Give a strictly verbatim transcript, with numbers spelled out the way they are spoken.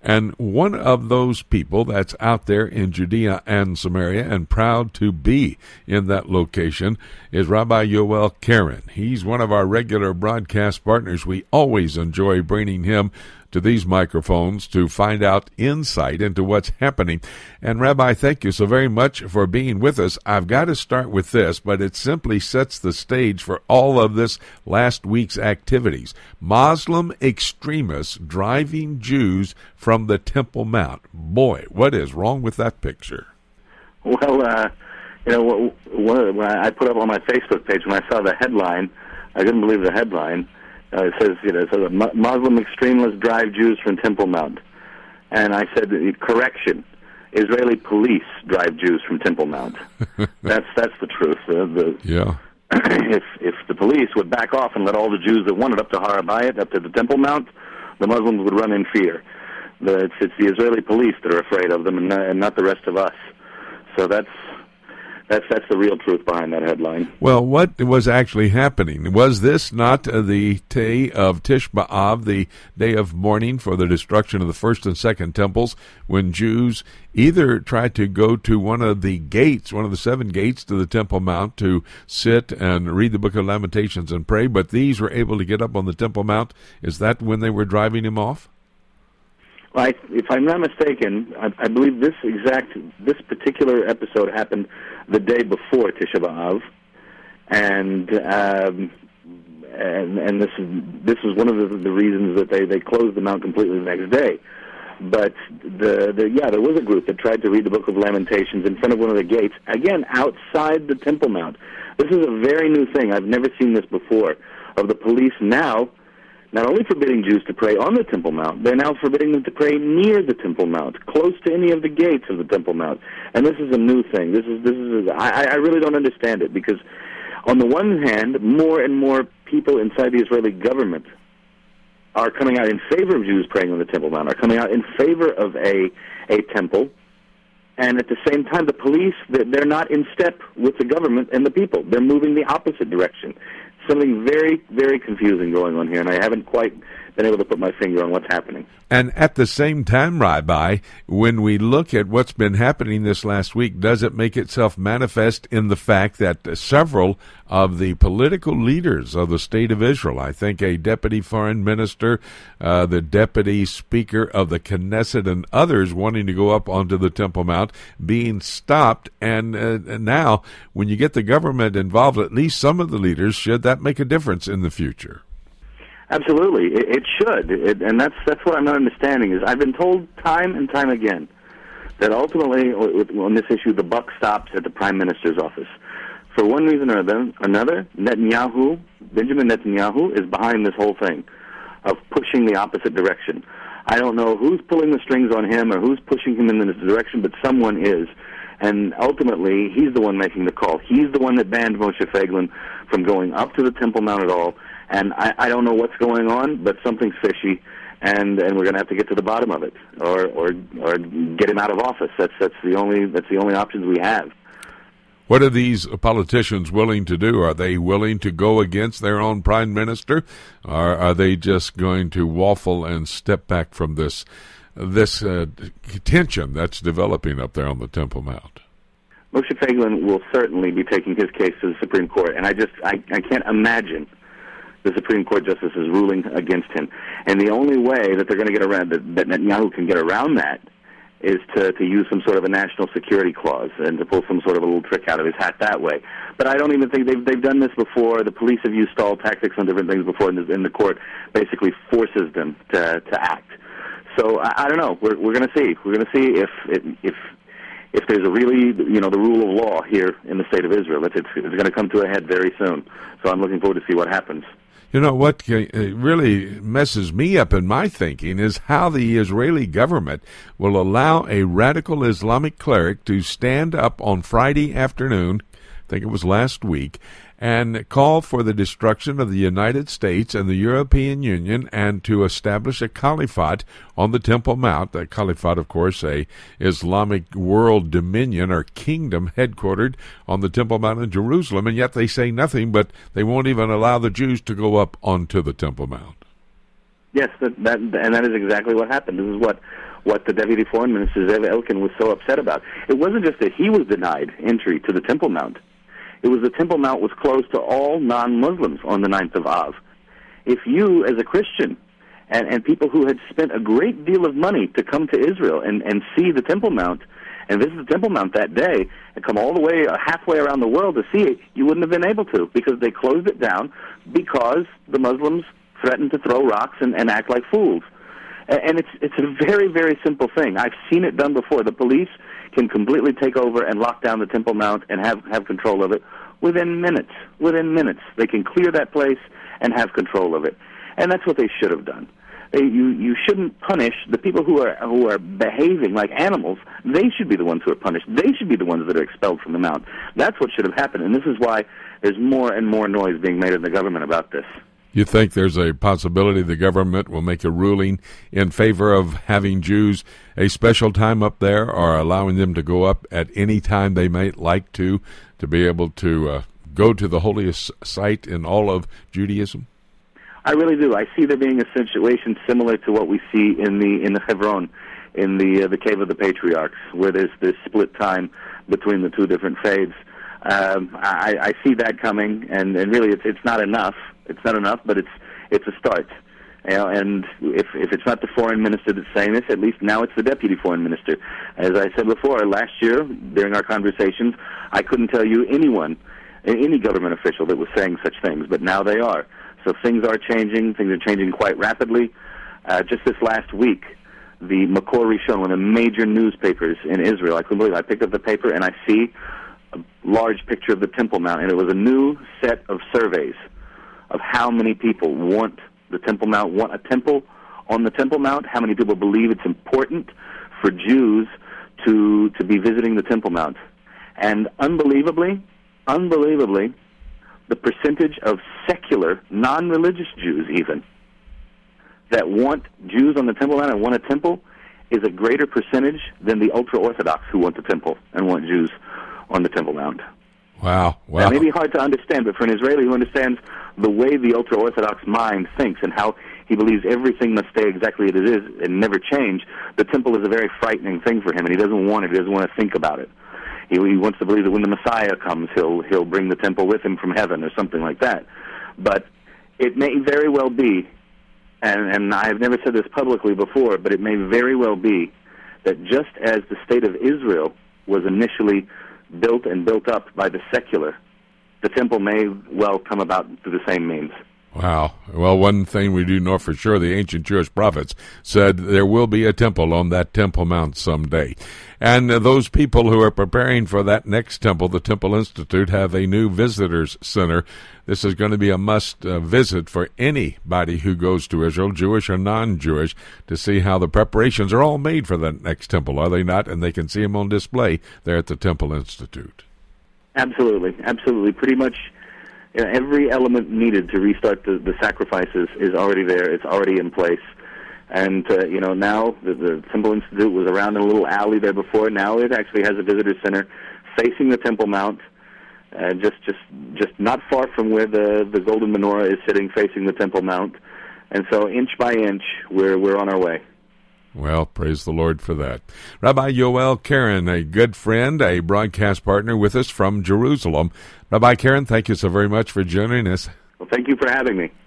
And one of those people that's out there in Judea and Samaria and proud to be in that location is Rabbi Yoel Keren. He's one of our regular broadcast partners. We always enjoy bringing him to these microphones to find out insight into what's happening. And Rabbi, thank you so very much for being with us. I've got to start with this, but it simply sets the stage for all of this last week's activities. Muslim extremists driving Jews from the Temple Mount. Boy, what is wrong with that picture? Well, uh, you know, what, what I put up on my Facebook page when I saw the headline, I couldn't believe the headline. Uh, it says, you know, it says Muslim extremists drive Jews from Temple Mount. And I said, correction, Israeli police drive Jews from Temple Mount. that's that's the truth. Uh, the, yeah. if if the police would back off and let all the Jews that wanted up to Har HaBayit, up to the Temple Mount, the Muslims would run in fear. The, it's, it's the Israeli police that are afraid of them and, uh, and not the rest of us. So that's That's that's the real truth behind that headline. Well, what was actually happening? Was this not uh, the day of Tish B'Av, the day of mourning for the destruction of the first and second temples, when Jews either tried to go to one of the gates, one of the seven gates to the Temple Mount to sit and read the Book of Lamentations and pray, but these were able to get up on the Temple Mount? Is that when they were driving him off? Well, I, if I'm not mistaken, I, I believe this exact, this particular episode happened the day before Tisha B'Av, and um, and and this is this was one of the, the reasons that they, they closed the mount completely the next day. But the, the yeah, there was a group that tried to read the Book of Lamentations in front of one of the gates, again outside the Temple Mount. This is a very new thing. I've never seen this before. Of the police now not only forbidding Jews to pray on the Temple Mount, they're now forbidding them to pray near the Temple Mount, close to any of the gates of the Temple Mount. And this is a new thing. This is this is I, I really don't understand it, because on the one hand, more and more people inside the Israeli government are coming out in favor of Jews praying on the Temple Mount, are coming out in favor of a a temple, and at the same time, the police, they're not in step with the government and the people. They're moving the opposite direction. Something very, very confusing going on here, and I haven't quite been able to put my finger on what's happening. And at the same time, Rabbi, when we look at what's been happening this last week, does it make itself manifest in the fact that several of the political leaders of the State of Israel, I think a deputy foreign minister, uh, the deputy speaker of the Knesset, and others wanting to go up onto the Temple Mount, being stopped, and, uh, and now when you get the government involved, at least some of the leaders, should that make a difference in the future? Absolutely, it, it should, it, and that's that's what I'm not understanding. Is I've been told time and time again that ultimately, on this issue, the buck stops at the Prime Minister's office. For one reason or another, Netanyahu, Benjamin Netanyahu, is behind this whole thing of pushing the opposite direction. I don't know who's pulling the strings on him or who's pushing him in this direction, but someone is. And ultimately, he's the one making the call. He's the one that banned Moshe Feiglin from going up to the Temple Mount at all. And I, I don't know what's going on, but something's fishy, and, and we're going to have to get to the bottom of it, or or or get him out of office. That's that's the only that's the only options we have. What are these politicians willing to do? Are they willing to go against their own prime minister, or are they just going to waffle and step back from this this uh, tension that's developing up there on the Temple Mount? Moshe Feiglin will certainly be taking his case to the Supreme Court, and I just I, I can't imagine the Supreme Court justice is ruling against him. And the only way that they're going to get around, that, that Netanyahu can get around that, is to, to use some sort of a national security clause and to pull some sort of a little trick out of his hat that way. But I don't even think they've they've done this before. The police have used stall tactics on different things before, and the, and the court basically forces them to to act. So I, I don't know. We're we're going to see. We're going to see if if if there's a really, you know, the rule of law here in the State of Israel. It's it's, it's going to come to a head very soon. So I'm looking forward to see what happens. You know, what really messes me up in my thinking is how the Israeli government will allow a radical Islamic cleric to stand up on Friday afternoon, I think it was last week, and call for the destruction of the United States and the European Union and to establish a caliphate on the Temple Mount. That caliphate, of course, a Islamic world dominion or kingdom headquartered on the Temple Mount in Jerusalem, and yet they say nothing, but they won't even allow the Jews to go up onto the Temple Mount. Yes, that, that and that is exactly what happened. This is what what the Deputy Foreign Minister, Zev Elkin, was so upset about. It wasn't just that he was denied entry to the Temple Mount. It was the Temple Mount was closed to all non-Muslims on the ninth of Av. If you, as a Christian, and, and people who had spent a great deal of money to come to Israel and, and see the Temple Mount and visit the Temple Mount that day and come all the way uh, halfway around the world to see it, you wouldn't have been able to, because they closed it down because the Muslims threatened to throw rocks and, and act like fools. And, and it's it's a very, very simple thing. I've seen it done before. The police can completely take over and lock down the Temple Mount and have, have control of it within minutes. Within minutes. They can clear that place and have control of it. And that's what they should have done. They, you you shouldn't punish the people who are who are behaving like animals. They should be the ones who are punished. They should be the ones that are expelled from the Mount. That's what should have happened, and this is why there's more and more noise being made in the government about this. You think there's a possibility the government will make a ruling in favor of having Jews a special time up there, or allowing them to go up at any time they might like to, to be able to uh, go to the holiest site in all of Judaism? I really do. I see there being a situation similar to what we see in the in the Hebron, in the uh, the Cave of the Patriarchs, where there's this split time between the two different faiths. Um, I, I see that coming, and, and really, it's it's not enough. It's not enough, but it's it's a start. You know, and if if it's not the foreign minister that's saying this, at least now it's the deputy foreign minister. As I said before, last year during our conversations, I couldn't tell you anyone, any government official that was saying such things, but now they are. So things are changing. Things are changing quite rapidly. Uh, just this last week, the Makor Rishon, one of the major newspapers in Israel, I couldn't believe it. I picked up the paper and I see a large picture of the Temple Mount, and it was a new set of surveys of how many people want the Temple Mount, want a temple on the Temple Mount, how many people believe it's important for Jews to to be visiting the Temple Mount. And unbelievably, unbelievably, the percentage of secular, non-religious Jews even, that want Jews on the Temple Mount and want a temple is a greater percentage than the ultra-Orthodox who want the temple and want Jews on the Temple Mount. Wow. Wow. That may be hard to understand, but for an Israeli who understands the way the ultra-Orthodox mind thinks and how he believes everything must stay exactly as it is and never change, the temple is a very frightening thing for him, and he doesn't want it. He doesn't want to think about it. He, he wants to believe that when the Messiah comes, he'll he'll bring the temple with him from heaven or something like that. But it may very well be, and, and I have never said this publicly before, but it may very well be that just as the state of Israel was initially built and built up by the secular, the temple may well come about through the same means. Wow. Well, one thing we do know for sure, the ancient Jewish prophets said there will be a temple on that Temple Mount someday. And uh, those people who are preparing for that next temple, the Temple Institute, have a new visitors center. This is going to be a must uh, visit for anybody who goes to Israel, Jewish or non-Jewish, to see how the preparations are all made for that next temple, are they not? And they can see them on display there at the Temple Institute. Absolutely. Absolutely. Pretty much you know, every element needed to restart the, the sacrifices is already there. It's already in place. And, uh, you know, now the, the Temple Institute was around in a little alley there before. Now it actually has a visitor center facing the Temple Mount, uh, just just just not far from where the, the Golden Menorah is sitting, facing the Temple Mount. And so inch by inch, we're we're on our way. Well, praise the Lord for that. Rabbi Yoel Keren, a good friend, a broadcast partner with us from Jerusalem. Rabbi Keren, thank you so very much for joining us. Well, thank you for having me.